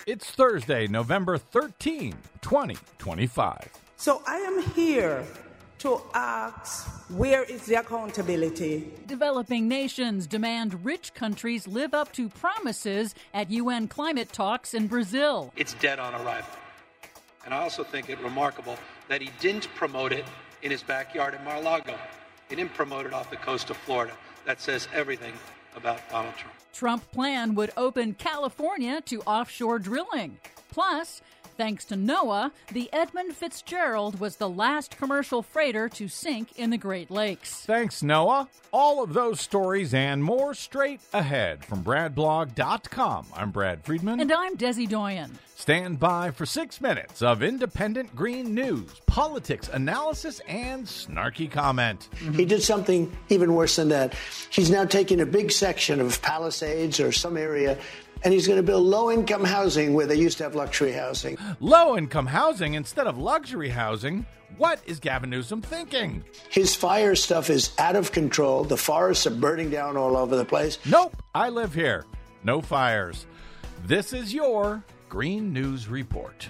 It's Thursday, November 13, 2025. So I am here to ask, where is the accountability? Developing nations demand rich countries live up to promises at UN climate talks in Brazil. It's dead on arrival. And I also think it remarkable that he didn't promote it in his backyard in Mar-a-Lago. He didn't promote it off the coast of Florida. That says everything about Donald Trump. Trump plan would open California to offshore drilling. Plus, thanks to NOAA, the Edmund Fitzgerald was the last commercial freighter to sink in the Great Lakes. Thanks, Noah. All of those stories and more straight ahead from BradBlog.com. I'm Brad Friedman. And I'm Desi Doyen. Stand by for 6 minutes of independent green news, politics, analysis, and snarky comment. He did something even worse than that. He's now taking a big section of Palisades or some area, and he's going to build low-income housing where they used to have luxury housing. Low-income housing instead of luxury housing? What is Gavin Newsom thinking? His fire stuff is out of control. The forests are burning down all over the place. Nope, I live here. No fires. This is your Green News Report.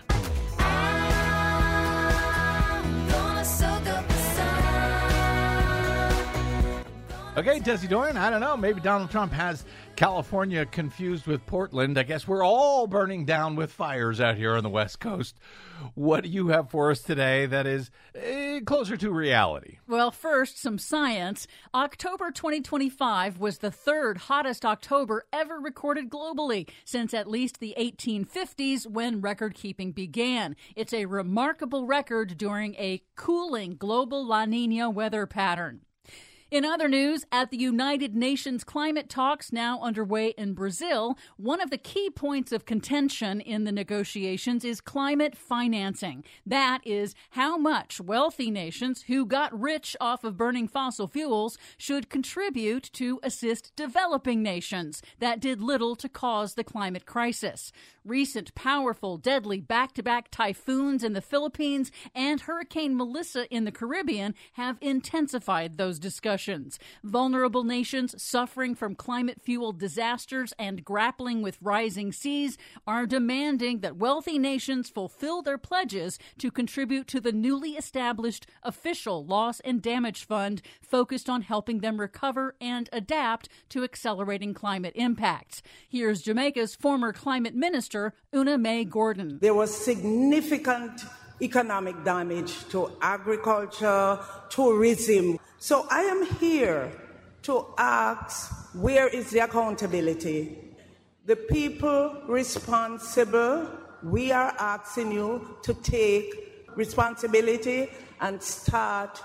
Okay, Desi Doyen, I don't know. Maybe Donald Trump has California confused with Portland. I guess we're all burning down with fires out here on the West Coast. What do you have for us today that is closer to reality? Well, first, some science. October 2025 was the third hottest October ever recorded globally since at least the 1850s when record-keeping began. It's a remarkable record during a cooling global La Niña weather pattern. In other news, at the United Nations climate talks now underway in Brazil, one of the key points of contention in the negotiations is climate financing. That is, how much wealthy nations who got rich off of burning fossil fuels should contribute to assist developing nations that did little to cause the climate crisis. Recent powerful, deadly back-to-back typhoons in the Philippines and Hurricane Melissa in the Caribbean have intensified those discussions. Vulnerable nations suffering from climate-fueled disasters and grappling with rising seas are demanding that wealthy nations fulfill their pledges to contribute to the newly established official loss and damage fund focused on helping them recover and adapt to accelerating climate impacts. Here's Jamaica's former climate minister, Una May Gordon. There was significant economic damage to agriculture, tourism. So I am here to ask, where is the accountability? The people responsible, we are asking you to take responsibility and start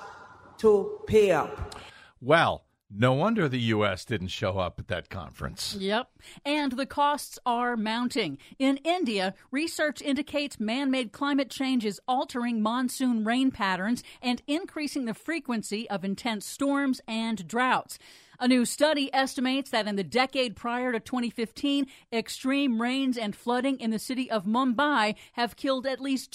to pay up. Well, no wonder the U.S. didn't show up at that conference. Yep. And the costs are mounting. In India, research indicates man-made climate change is altering monsoon rain patterns and increasing the frequency of intense storms and droughts. A new study estimates that in the decade prior to 2015, extreme rains and flooding in the city of Mumbai have killed at least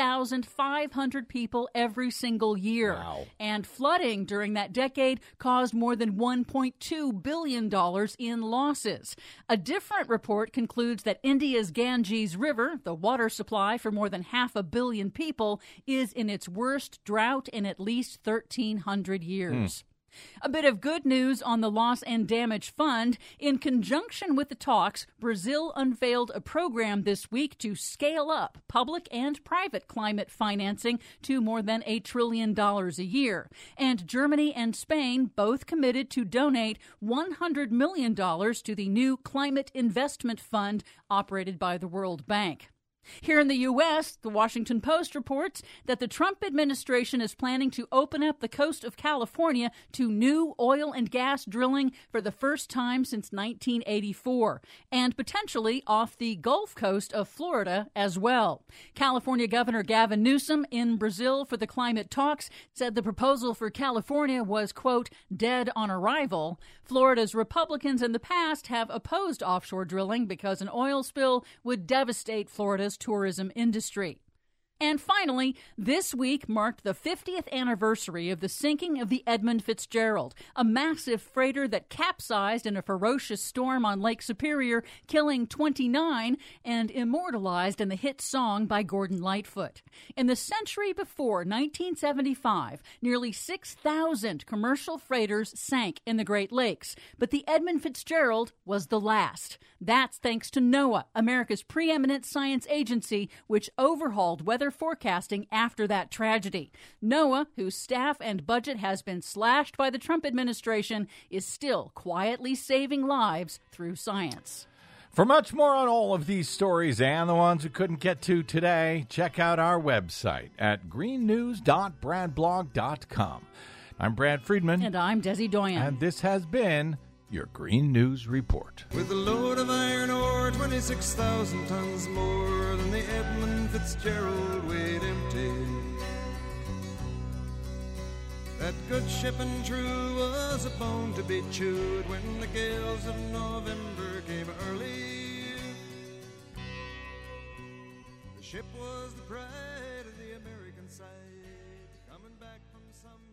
2,500 people every single year. Wow. And flooding during that decade caused more than $1.2 billion in losses. A different report concludes that India's Ganges River, the water supply for more than 500 million people, is in its worst drought in at least 1,300 years. A bit of good news on the Loss and Damage Fund. In conjunction with the talks, Brazil unveiled a program this week to scale up public and private climate financing to more than $1 trillion a year. And Germany and Spain both committed to donate $100 million to the new Climate Investment Fund operated by the World Bank. Here in the U.S., the Washington Post reports that the Trump administration is planning to open up the coast of California to new oil and gas drilling for the first time since 1984, and potentially off the Gulf Coast of Florida as well. California Governor Gavin Newsom in Brazil for the climate talks said the proposal for California was, quote, dead on arrival. Florida's Republicans in the past have opposed offshore drilling because an oil spill would devastate Florida's tourism industry. And finally, this week marked the 50th anniversary of the sinking of the Edmund Fitzgerald, a massive freighter that capsized in a ferocious storm on Lake Superior, killing 29 and immortalized in the hit song by Gordon Lightfoot. In the century before 1975, nearly 6,000 commercial freighters sank in the Great Lakes, but the Edmund Fitzgerald was the last. That's thanks to NOAA, America's preeminent science agency, which overhauled weather forecasting after that tragedy. NOAA, whose staff and budget has been slashed by the Trump administration, is still quietly saving lives through science. For much more on all of these stories and the ones we couldn't get to today, check out our website at greennews.bradblog.com. I'm Brad Friedman. And I'm Desi Doyen. And this has been your Green News Report. With a load of iron ore, 26,000 tons more than the Edmund Fitzgerald weighed empty. That good ship and true was a bone to be chewed when the gales of November came early. The ship was the pride of the American side, coming back from some